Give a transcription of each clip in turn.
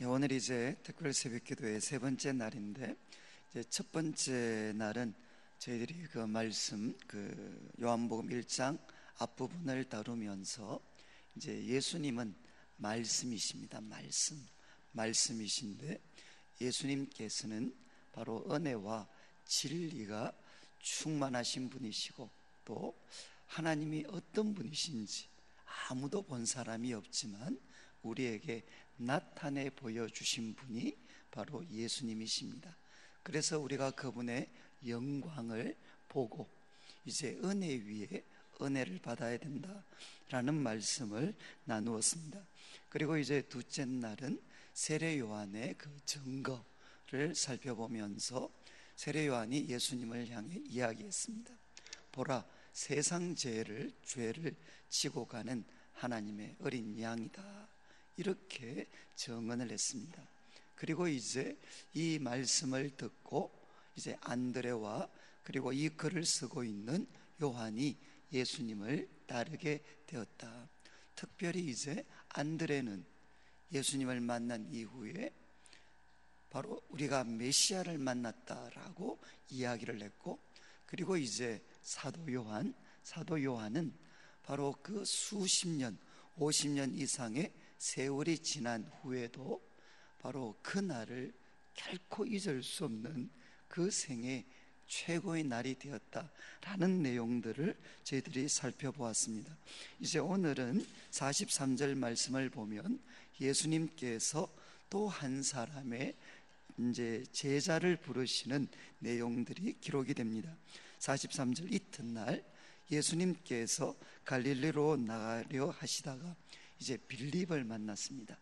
오늘 이제 특별 새벽기도의 세 번째 날인데, 이제 첫 번째 날은 저희들이 그 말씀, 요한복음 1장 앞부분을 다루면서 이제 예수님은 말씀이십니다. 말씀이신데 예수님께서는 바로 은혜와 진리가 충만하신 분이시고, 또 하나님이 어떤 분이신지 아무도 본 사람이 없지만 우리에게 나타내 보여주신 분이 바로 예수님이십니다. 그래서 우리가 그분의 영광을 보고 이제 은혜 위에 은혜를 받아야 된다라는 말씀을 나누었습니다. 그리고 이제 둘째 날은 세례 요한의 그 증거를 살펴보면서 세례 요한이 예수님을 향해 이야기했습니다. 보라, 세상 죄를 지고 가는 하나님의 어린 양이다, 이렇게 증언을 했습니다. 그리고 이제 이 말씀을 듣고 이제 안드레와 그리고 이 글을 쓰고 있는 요한이 예수님을 따르게 되었다. 특별히 이제 안드레는 예수님을 만난 이후에 바로 우리가 메시아를 만났다라고 이야기를 했고, 그리고 이제 사도 요한은 바로 그 수십 년, 50년 이상의 세월이 지난 후에도 바로 그 날을 결코 잊을 수 없는 그 생의 최고의 날이 되었다라는 내용들을 저희들이 살펴보았습니다. 이제 오늘은 43절 말씀을 보면 예수님께서 또 한 사람의 이제 제자를 부르시는 내용들이 기록이 됩니다. 43절, 이튿날 예수님께서 갈릴리로 나가려 하시다가 이제 빌립을 만났습니다.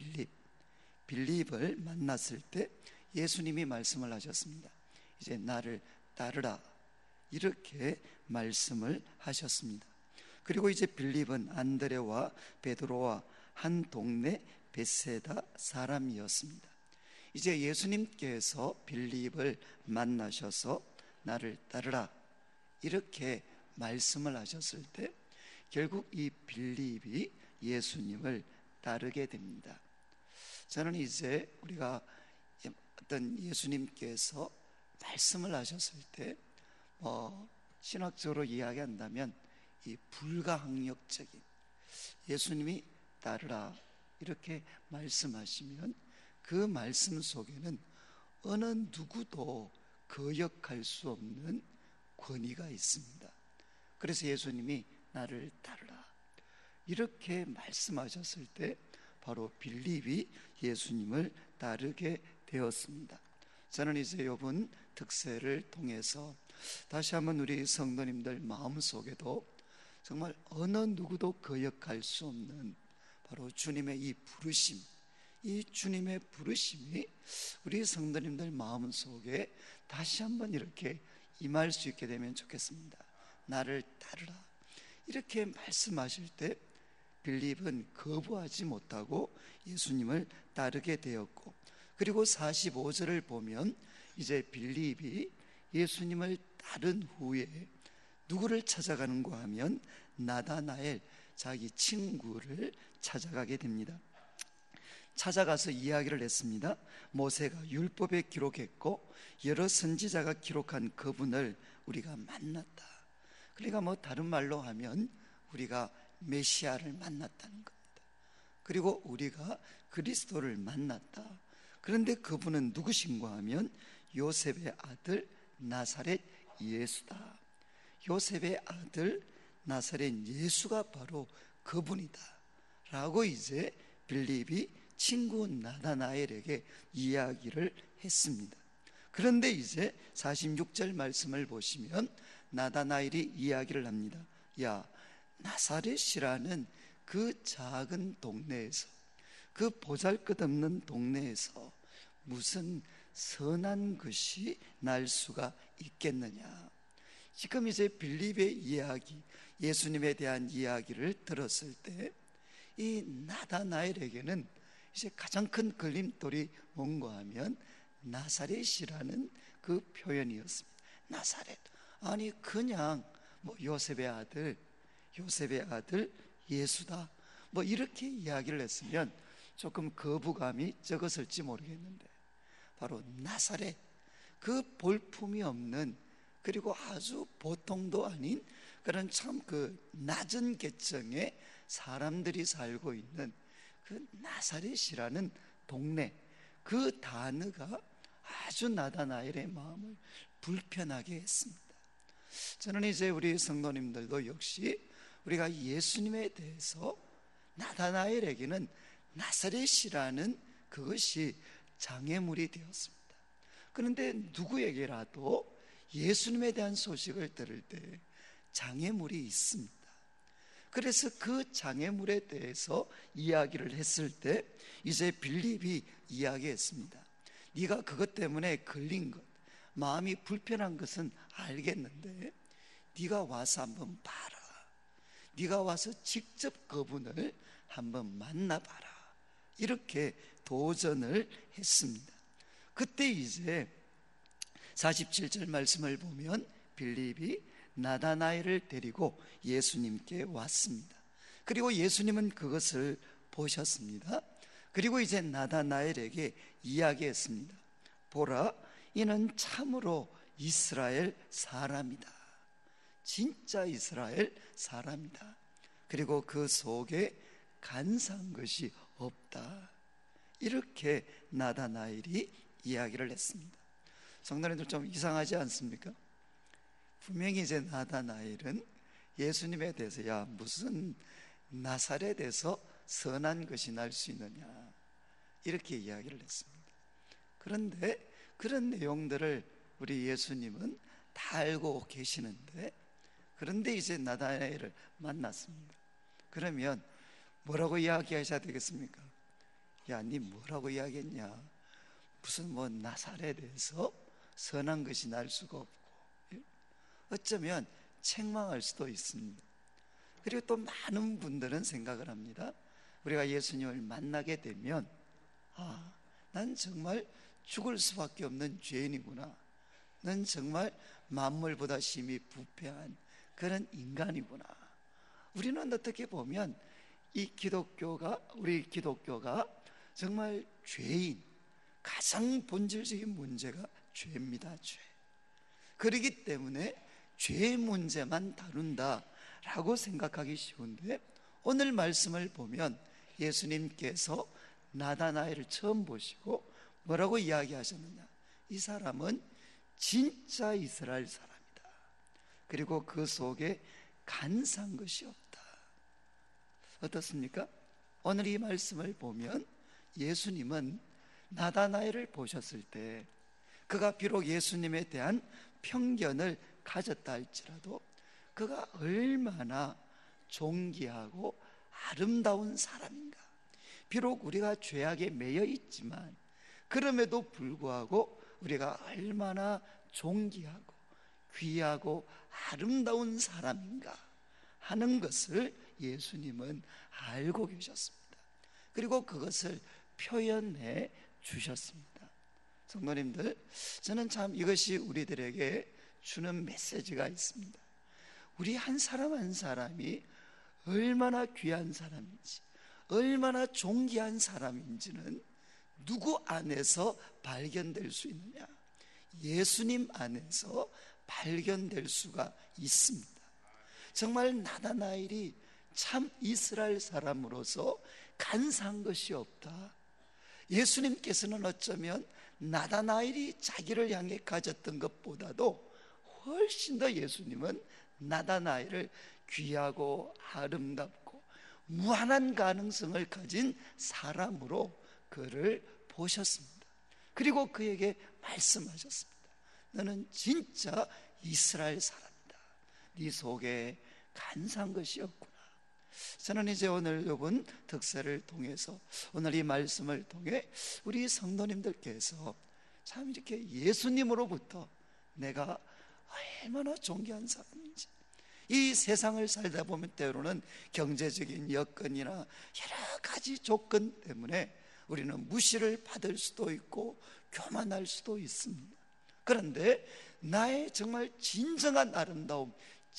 빌립을 만났을 때 예수님이 말씀을 하셨습니다. 이제 나를 따르라, 이렇게 말씀을 하셨습니다. 그리고 이제 빌립은 안드레와 베드로와 한 동네 벳세다 사람이었습니다. 이제 예수님께서 빌립을 만나셔서 나를 따르라, 이렇게 말씀을 하셨을 때 결국 이 빌립이 예수님을 따르게 됩니다. 저는 이제 우리가 어떤 예수님께서 말씀을 하셨을 때 신학적으로 이야기한다면 이 불가항력적인, 예수님이 따르라 이렇게 말씀하시면 그 말씀 속에는 어느 누구도 거역할 수 없는 권위가 있습니다. 그래서 예수님이 나를 따르라 이렇게 말씀하셨을 때 바로 빌립이 예수님을 따르게 되었습니다. 저는 이제 이번 특세를 통해서 다시 한번 우리 성도님들 마음속에도 정말 어느 누구도 거역할 수 없는 바로 주님의 이 부르심, 이 주님의 부르심이 우리 성도님들 마음속에 다시 한번 이렇게 임할 수 있게 되면 좋겠습니다. 나를 따르라 이렇게 말씀하실 때 빌립은 거부하지 못하고 예수님을 따르게 되었고, 그리고 45절을 보면 이제 빌립이 예수님을 따른 후에 누구를 찾아가는가 하면 나다나엘, 자기 친구를 찾아가게 됩니다. 찾아가서 이야기를 했습니다. 모세가 율법에 기록했고 여러 선지자가 기록한 그분을 우리가 만났다. 그러니까 다른 말로 하면 우리가 메시아를 만났다는 겁니다. 그리고 우리가 그리스도를 만났다. 그런데 그분은 누구신가 하면 요셉의 아들 나사렛 예수다. 요셉의 아들 나사렛 예수가 바로 그분이다 라고 이제 빌립이 친구 나다나엘에게 이야기를 했습니다. 그런데 이제 46절 말씀을 보시면 나다나엘이 이야기를 합니다. 야, 나사렛이라는 그 작은 동네에서, 그 보잘것없는 동네에서 무슨 선한 것이 날 수가 있겠느냐. 지금 이제 빌립의 이야기, 예수님에 대한 이야기를 들었을 때 이 나다나엘에게는 이제 가장 큰 걸림돌이 뭔가 하면 나사렛이라는 그 표현이었습니다. 나사렛, 아니 그냥 요셉의 아들 예수다 이렇게 이야기를 했으면 조금 거부감이 적었을지 모르겠는데, 바로 나사렛, 그 볼품이 없는, 그리고 아주 보통도 아닌 그런 참 그 낮은 계층의 사람들이 살고 있는 그 나사렛이라는 동네, 그 단어가 아주 나다나엘의 마음을 불편하게 했습니다. 저는 이제 우리 성도님들도 역시 우리가 예수님에 대해서 나다나엘에게는 나사렛이라는 그것이 장애물이 되었습니다. 그런데 누구에게라도 예수님에 대한 소식을 들을 때 장애물이 있습니다. 그래서 그 장애물에 대해서 이야기를 했을 때 이제 빌립이 이야기했습니다. 네가 그것 때문에 걸린 것, 마음이 불편한 것은 알겠는데 네가 와서 한번 봐라. 네가 와서 직접 그분을 한번 만나봐라. 이렇게 도전을 했습니다. 그때 이제 47절 말씀을 보면 빌립이 나다나엘을 데리고 예수님께 왔습니다. 그리고 예수님은 그것을 보셨습니다. 그리고 이제 나다나엘에게 이야기했습니다. 보라, 이는 참으로 이스라엘 사람이다. 진짜 이스라엘 사람이다. 그리고 그 속에 간사한 것이 없다. 이렇게 나다나엘이 이야기를 했습니다. 성도님들 좀 이상하지 않습니까? 분명히 이제 나다나엘은 예수님에 대해서 야, 무슨 나사렛에서 선한 것이 날 수 있느냐, 이렇게 이야기를 했습니다. 그런데 그런 내용들을 우리 예수님은 다 알고 계시는데, 그런데 이제 나다나엘을 만났습니다. 그러면 뭐라고 이야기하셔야 되겠습니까? 야, 네 뭐라고 이야기했냐? 무슨 뭐 나사렛에서 선한 것이 날 수가 없고, 어쩌면 책망할 수도 있습니다. 그리고 또 많은 분들은 생각을 합니다. 우리가 예수님을 만나게 되면 아, 난 정말 죽을 수밖에 없는 죄인이구나. 난 정말 만물보다 심히 부패한 그런 인간이구나. 우리는 어떻게 보면 우리 기독교가 정말 죄인, 가장 본질적인 문제가 죄입니다. 죄. 그렇기 때문에 죄의 문제만 다룬다라고 생각하기 쉬운데, 오늘 말씀을 보면 예수님께서 나다나엘을 처음 보시고 뭐라고 이야기하셨느냐? 이 사람은 진짜 이스라엘 사람이다. 그리고 그 속에 간사한 것이 없다. 어떻습니까? 오늘 이 말씀을 보면 예수님은 나다나엘을 보셨을 때 그가 비록 예수님에 대한 편견을 가졌다 할지라도 그가 얼마나 존귀하고 아름다운 사람인가. 비록 우리가 죄악에 매여 있지만 그럼에도 불구하고 우리가 얼마나 존귀하고 귀하고 아름다운 사람인가 하는 것을 예수님은 알고 계셨습니다. 그리고 그것을 표현해 주셨습니다. 성도님들, 저는 참 이것이 우리들에게 주는 메시지가 있습니다. 우리 한 사람 한 사람이 얼마나 귀한 사람인지, 얼마나 존귀한 사람인지는 누구 안에서 발견될 수 있느냐? 예수님 안에서 발견될 수가 있습니다. 정말 나다나엘이 참 이스라엘 사람으로서 간사한 것이 없다. 예수님께서는 어쩌면 나다나엘이 자기를 향해 가졌던 것보다도 훨씬 더 예수님은 나다나엘을 귀하고 아름답고 무한한 가능성을 가진 사람으로 그를 보셨습니다. 그리고 그에게 말씀하셨습니다. 너는 진짜 이스라엘 사람이다. 네 속에 간사한 것이 없구나. 저는 이제 오늘 이번 특세를 통해서, 오늘 이 말씀을 통해 우리 성도님들께서 참 이렇게 예수님으로부터 내가 얼마나 존귀한 사람인지, 이 세상을 살다 보면 때로는 경제적인 여건이나 여러 가지 조건 때문에 우리는 무시를 받을 수도 있고 교만할 수도 있습니다. 그런데 나의 정말 진정한 아름다움,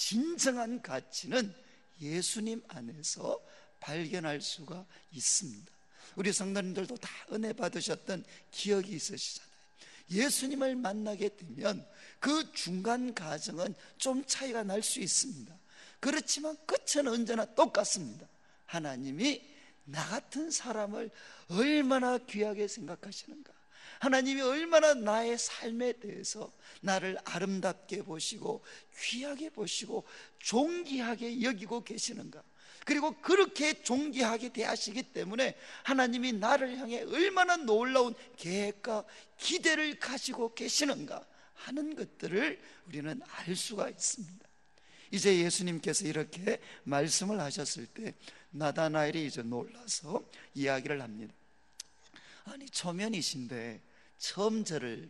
진정한 가치는 예수님 안에서 발견할 수가 있습니다. 우리 성도님들도 다 은혜 받으셨던 기억이 있으시잖아요. 예수님을 만나게 되면 그 중간 과정은 좀 차이가 날 수 있습니다. 그렇지만 끝은 언제나 똑같습니다. 하나님이 나 같은 사람을 얼마나 귀하게 생각하시는가, 하나님이 얼마나 나의 삶에 대해서 나를 아름답게 보시고 귀하게 보시고 존귀하게 여기고 계시는가, 그리고 그렇게 존귀하게 대하시기 때문에 하나님이 나를 향해 얼마나 놀라운 계획과 기대를 가지고 계시는가 하는 것들을 우리는 알 수가 있습니다. 이제 예수님께서 이렇게 말씀을 하셨을 때 나다나엘이 이제 놀라서 이야기를 합니다. 아니, 초면이신데 처음 저를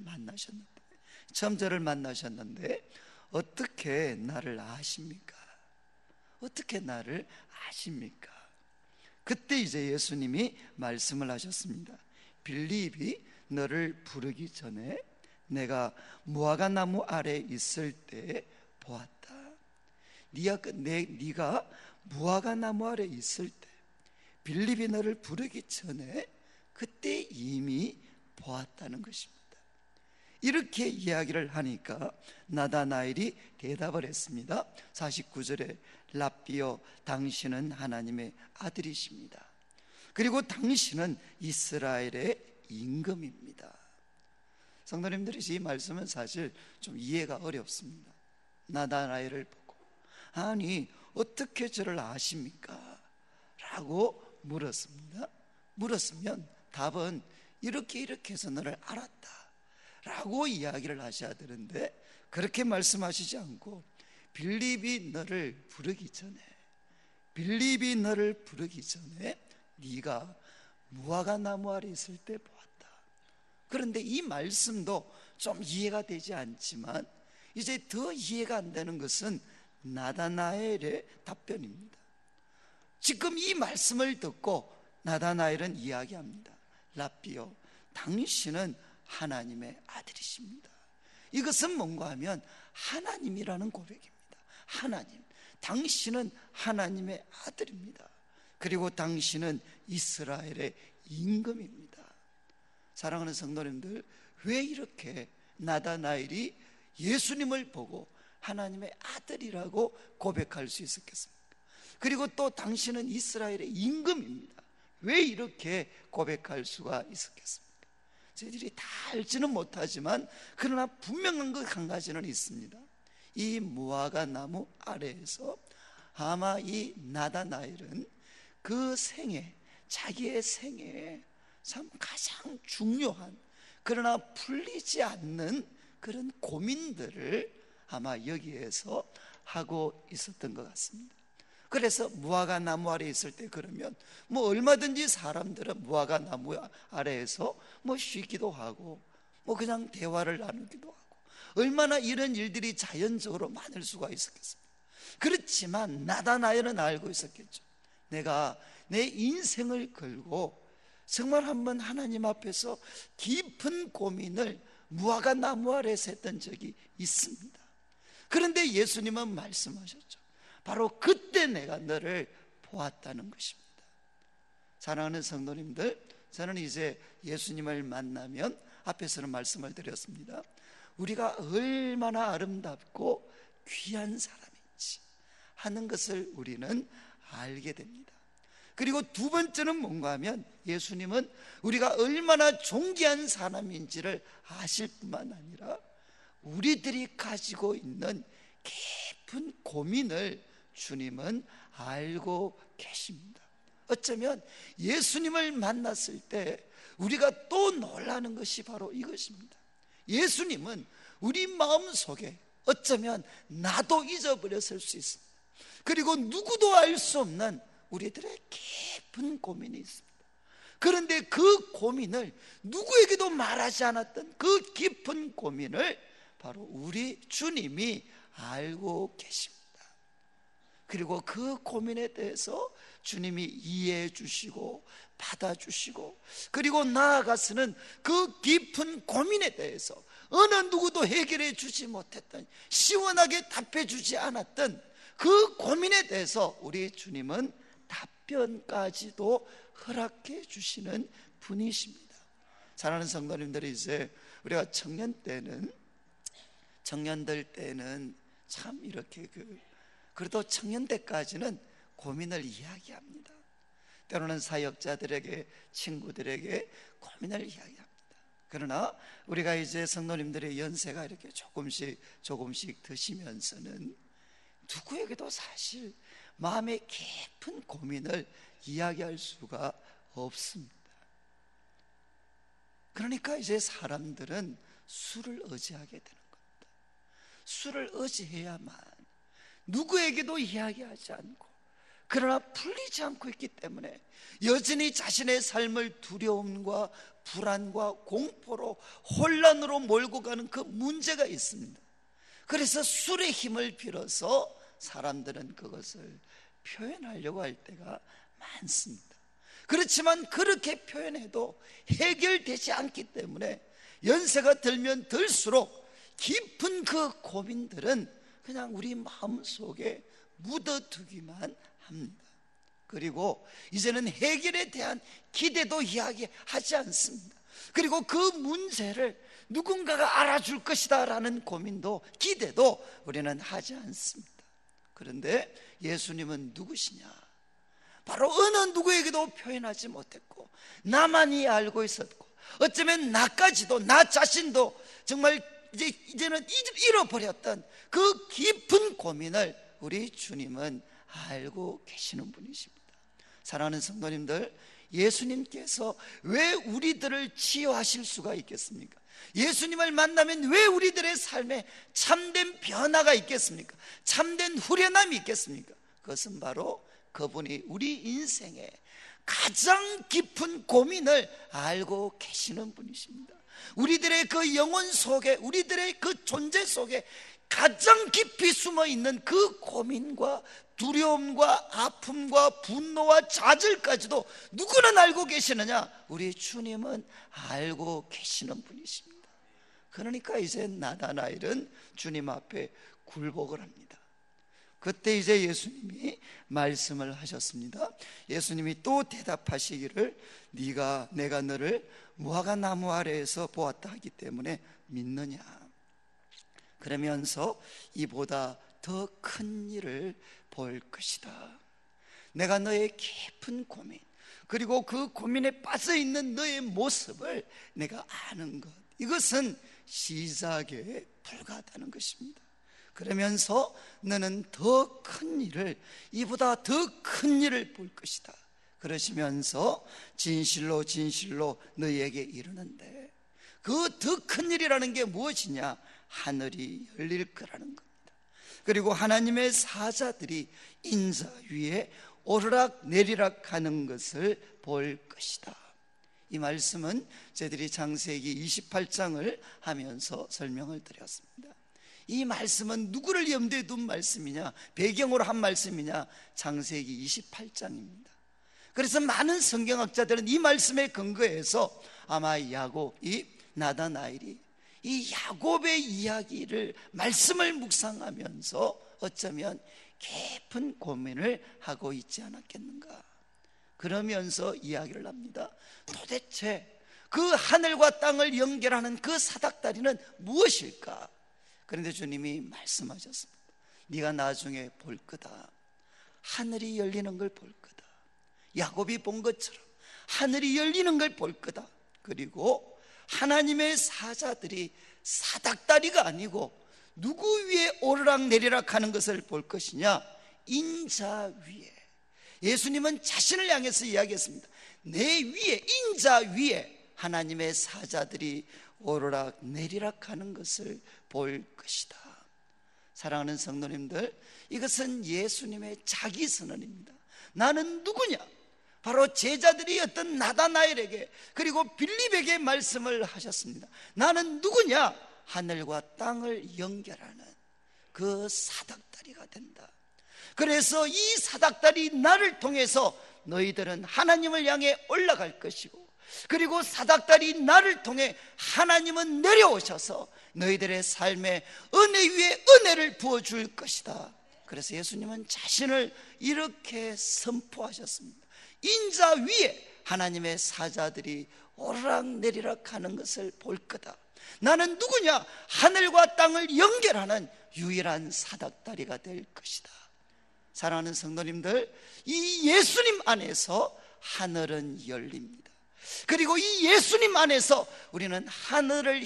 만나셨는데 어떻게 나를 아십니까? 어떻게 나를 아십니까? 그때 이제 예수님이 말씀을 하셨습니다. 빌립이 너를 부르기 전에 내가 무화과 나무 아래 있을 때 보았다. 네가 무화과 나무 아래 있을 때 빌립이 너를 부르기 전에 그때 이미 보았다는 것입니다. 이렇게 이야기를 하니까 나다나엘이 대답을 했습니다. 49절에 랍비여, 당신은 하나님의 아들이십니다. 그리고 당신은 이스라엘의 임금입니다. 성도님들이 이 말씀은 사실 좀 이해가 어렵습니다. 나다나엘을 보고 아니 어떻게 저를 아십니까? 라고 물었습니다. 물었으면 답은 이렇게 해서 너를 알았다 라고 이야기를 하셔야 되는데 그렇게 말씀하시지 않고 빌립이 너를 부르기 전에 네가 무화과 나무 아래 있을 때 보았다. 그런데 이 말씀도 좀 이해가 되지 않지만 이제 더 이해가 안 되는 것은 나다나엘의 답변입니다. 지금 이 말씀을 듣고 나다나엘은 이야기합니다. 랍비요, 당신은 하나님의 아들이십니다. 이것은 뭔가 하면 하나님이라는 고백입니다. 하나님, 당신은 하나님의 아들입니다. 그리고 당신은 이스라엘의 임금입니다. 사랑하는 성도님들, 왜 이렇게 나다나엘이 예수님을 보고 하나님의 아들이라고 고백할 수 있었겠습니까? 그리고 또 당신은 이스라엘의 임금입니다. 왜 이렇게 고백할 수가 있었겠습니까? 저희들이 다 알지는 못하지만 그러나 분명한 것 한 가지는 있습니다. 이 무화과 나무 아래에서 아마 이 나다나엘은 그 생애, 자기의 생애에 참 가장 중요한 그러나 풀리지 않는 그런 고민들을 아마 여기에서 하고 있었던 것 같습니다. 그래서 무화과 나무 아래 있을 때 그러면 뭐 얼마든지 사람들은 무화과 나무 아래에서 뭐 쉬기도 하고 뭐 그냥 대화를 나누기도 하고 얼마나 이런 일들이 자연적으로 많을 수가 있었겠습니까? 그렇지만 나다나엘은 알고 있었겠죠. 내가 내 인생을 걸고 정말 한번 하나님 앞에서 깊은 고민을 무화과 나무 아래에서 했던 적이 있습니다. 그런데 예수님은 말씀하셨죠. 바로 그때 내가 너를 보았다는 것입니다. 사랑하는 성도님들, 저는 이제 예수님을 만나면 앞에서는 말씀을 드렸습니다. 우리가 얼마나 아름답고 귀한 사람인지 하는 것을 우리는 알게 됩니다. 그리고 두 번째는 뭔가 하면 예수님은 우리가 얼마나 존귀한 사람인지를 아실 뿐만 아니라 우리들이 가지고 있는 깊은 고민을 주님은 알고 계십니다. 어쩌면 예수님을 만났을 때 우리가 또 놀라는 것이 바로 이것입니다. 예수님은 우리 마음속에 어쩌면 나도 잊어버렸을 수 있습니다. 그리고 누구도 알 수 없는 우리들의 깊은 고민이 있습니다. 그런데 그 고민을 누구에게도 말하지 않았던 그 깊은 고민을 바로 우리 주님이 알고 계십니다. 그리고 그 고민에 대해서 주님이 이해해 주시고 받아주시고 그리고 나아가서는 그 깊은 고민에 대해서 어느 누구도 해결해 주지 못했던 시원하게 답해 주지 않았던 그 고민에 대해서 우리 주님은 답변까지도 허락해 주시는 분이십니다. 사랑하는 성도님들이, 이제 우리가 청년들 때는 참 이렇게 그래도 청년 때까지는 고민을 이야기합니다. 때로는 사역자들에게, 친구들에게 고민을 이야기합니다. 그러나 우리가 이제 성도님들의 연세가 이렇게 조금씩 드시면서는 누구에게도 사실 마음의 깊은 고민을 이야기할 수가 없습니다. 그러니까 이제 사람들은 술을 의지하게 되는 겁니다. 술을 의지해야만 누구에게도 이야기하지 않고, 그러나 풀리지 않고 있기 때문에 여전히 자신의 삶을 두려움과 불안과 공포로, 혼란으로 몰고 가는 그 문제가 있습니다. 그래서 술의 힘을 빌어서 사람들은 그것을 표현하려고 할 때가 많습니다. 그렇지만 그렇게 표현해도 해결되지 않기 때문에 연세가 들면 들수록 깊은 그 고민들은 그냥 우리 마음속에 묻어두기만 합니다. 그리고 이제는 해결에 대한 기대도 이야기하지 않습니다. 그리고 그 문제를 누군가가 알아줄 것이다 라는 고민도, 기대도 우리는 하지 않습니다. 그런데 예수님은 누구시냐? 바로 어느 누구에게도 표현하지 못했고, 나만이 알고 있었고, 어쩌면 나까지도, 나 자신도 정말 이제는 잃어버렸던 그 깊은 고민을 우리 주님은 알고 계시는 분이십니다. 사랑하는 성도님들, 예수님께서 왜 우리들을 치유하실 수가 있겠습니까? 예수님을 만나면 왜 우리들의 삶에 참된 변화가 있겠습니까? 참된 후련함이 있겠습니까? 그것은 바로 그분이 우리 인생에 가장 깊은 고민을 알고 계시는 분이십니다. 우리들의 그 영혼 속에, 우리들의 그 존재 속에 가장 깊이 숨어 있는 그 고민과 두려움과 아픔과 분노와 좌절까지도 누구는 알고 계시느냐? 우리 주님은 알고 계시는 분이십니다. 그러니까 이제 나다나엘은 주님 앞에 굴복을 합니다. 그때 이제 예수님이 말씀을 하셨습니다. 예수님이 또 대답하시기를, 내가 너를 무화과 나무 아래에서 보았다 하기 때문에 믿느냐? 그러면서 이보다 더 큰 일을 볼 것이다. 내가 너의 깊은 고민, 그리고 그 고민에 빠져 있는 너의 모습을 내가 아는 것, 이것은 시작에 불과하다는 것입니다. 그러면서 너는 더 큰 일을, 이보다 더 큰 일을 볼 것이다. 그러시면서 진실로 진실로 너희에게 이르는데, 그 더 큰 일이라는 게 무엇이냐? 하늘이 열릴 거라는 겁니다. 그리고 하나님의 사자들이 인자 위에 오르락 내리락 하는 것을 볼 것이다. 이 말씀은 저희들이 창세기 28장을 하면서 설명을 드렸습니다. 이 말씀은 누구를 염두에 둔 말씀이냐, 배경으로 한 말씀이냐? 창세기 28장입니다. 그래서 많은 성경학자들은 이 말씀에 근거해서 아마 야곱이, 나다나엘이 이 야곱의 이야기를, 말씀을 묵상하면서 어쩌면 깊은 고민을 하고 있지 않았겠는가. 그러면서 이야기를 합니다. 도대체 그 하늘과 땅을 연결하는 그 사닥다리는 무엇일까? 그런데 주님이 말씀하셨습니다. 네가 나중에 볼 거다. 하늘이 열리는 걸 볼 거다. 야곱이 본 것처럼 하늘이 열리는 걸 볼 거다. 그리고 하나님의 사자들이 사닥다리가 아니고 누구 위에 오르락 내리락 하는 것을 볼 것이냐? 인자 위에. 예수님은 자신을 향해서 이야기했습니다. 내 위에, 인자 위에 하나님의 사자들이 오르락 내리락 하는 것을 볼 것이다. 사랑하는 성도님들, 이것은 예수님의 자기 선언입니다. 나는 누구냐? 바로 제자들이 어떤 나다나엘에게, 그리고 빌립에게 말씀을 하셨습니다. 나는 누구냐? 하늘과 땅을 연결하는 그 사닥다리가 된다. 그래서 이 사닥다리 나를 통해서 너희들은 하나님을 향해 올라갈 것이고, 그리고 사닥다리 나를 통해 하나님은 내려오셔서 너희들의 삶에 은혜 위에 은혜를 부어줄 것이다. 그래서 예수님은 자신을 이렇게 선포하셨습니다. 인자 위에 하나님의 사자들이 오르락내리락 하는 것을 볼 거다. 나는 누구냐? 하늘과 땅을 연결하는 유일한 사닥다리가 될 것이다. 사랑하는 성도님들, 이 예수님 안에서 하늘은 열립니다. 그리고 이 예수님 안에서 우리는 하늘을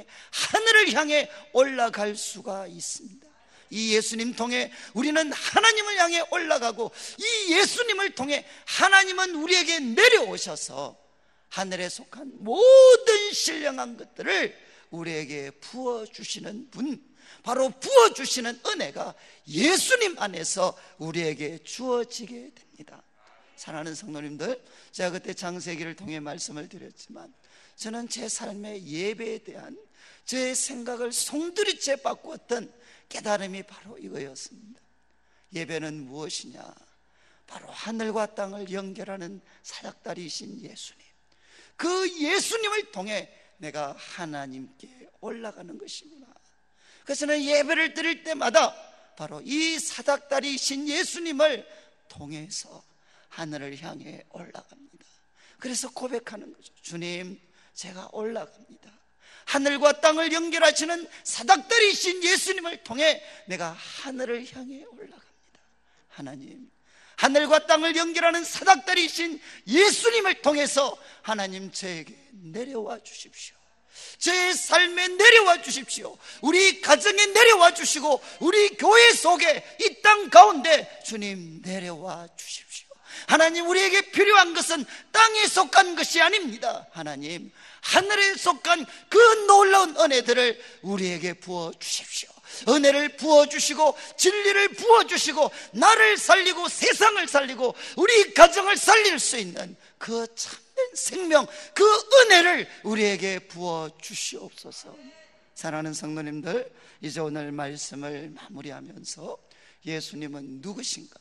향해 올라갈 수가 있습니다. 이 예수님 통해 우리는 하나님을 향해 올라가고, 이 예수님을 통해 하나님은 우리에게 내려오셔서 하늘에 속한 모든 신령한 것들을 우리에게 부어주시는 분, 바로 부어주시는 은혜가 예수님 안에서 우리에게 주어지게 됩니다. 사랑하는 성도님들, 제가 그때 창세기를 통해 말씀을 드렸지만, 저는 제 삶의 예배에 대한 제 생각을 송두리째 바꾸었던 깨달음이 바로 이거였습니다. 예배는 무엇이냐? 바로 하늘과 땅을 연결하는 사닥다리이신 예수님, 그 예수님을 통해 내가 하나님께 올라가는 것이구나. 그래서 저는 예배를 드릴 때마다 바로 이 사닥다리이신 예수님을 통해서 하늘을 향해 올라갑니다. 그래서 고백하는 거죠. 주님, 제가 올라갑니다. 하늘과 땅을 연결하시는 사닥다리이신 예수님을 통해 내가 하늘을 향해 올라갑니다. 하나님, 하늘과 땅을 연결하는 사닥다리이신 예수님을 통해서 하나님, 저에게 내려와 주십시오. 제 삶에 내려와 주십시오. 우리 가정에 내려와 주시고, 우리 교회 속에, 이 땅 가운데 주님 내려와 주십시오. 하나님, 우리에게 필요한 것은 땅에 속한 것이 아닙니다. 하나님, 하늘에 속한 그 놀라운 은혜들을 우리에게 부어 주십시오. 은혜를 부어주시고, 진리를 부어주시고, 나를 살리고 세상을 살리고 우리 가정을 살릴 수 있는 그 참된 생명, 그 은혜를 우리에게 부어주시옵소서. 사랑하는 성도님들, 이제 오늘 말씀을 마무리하면서 예수님은 누구신가?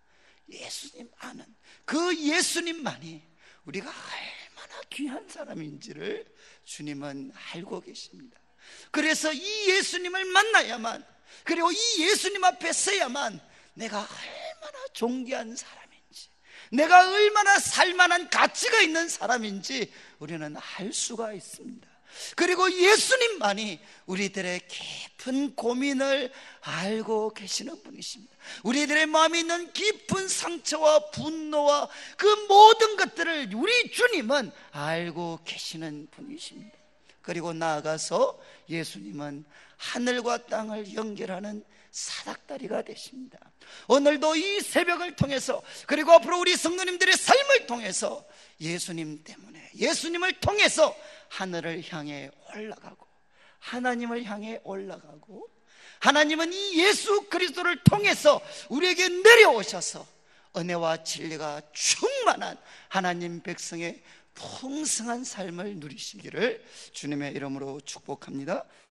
예수님 아는 그 예수님만이 우리가 얼마나 귀한 사람인지를 주님은 알고 계십니다. 그래서 이 예수님을 만나야만, 그리고 이 예수님 앞에 서야만 내가 얼마나 존귀한 사람인지, 내가 얼마나 살만한 가치가 있는 사람인지 우리는 알 수가 있습니다. 그리고 예수님만이 우리들의 깊은 고민을 알고 계시는 분이십니다. 우리들의 마음에 있는 깊은 상처와 분노와 그 모든 것들을 우리 주님은 알고 계시는 분이십니다. 그리고 나아가서 예수님은 하늘과 땅을 연결하는 사닥다리가 되십니다. 오늘도 이 새벽을 통해서, 그리고 앞으로 우리 성도님들의 삶을 통해서 예수님 때문에, 예수님을 통해서 하늘을 향해 올라가고, 하나님을 향해 올라가고, 하나님은 이 예수 그리스도를 통해서 우리에게 내려오셔서 은혜와 진리가 충만한 하나님 백성의 풍성한 삶을 누리시기를 주님의 이름으로 축복합니다.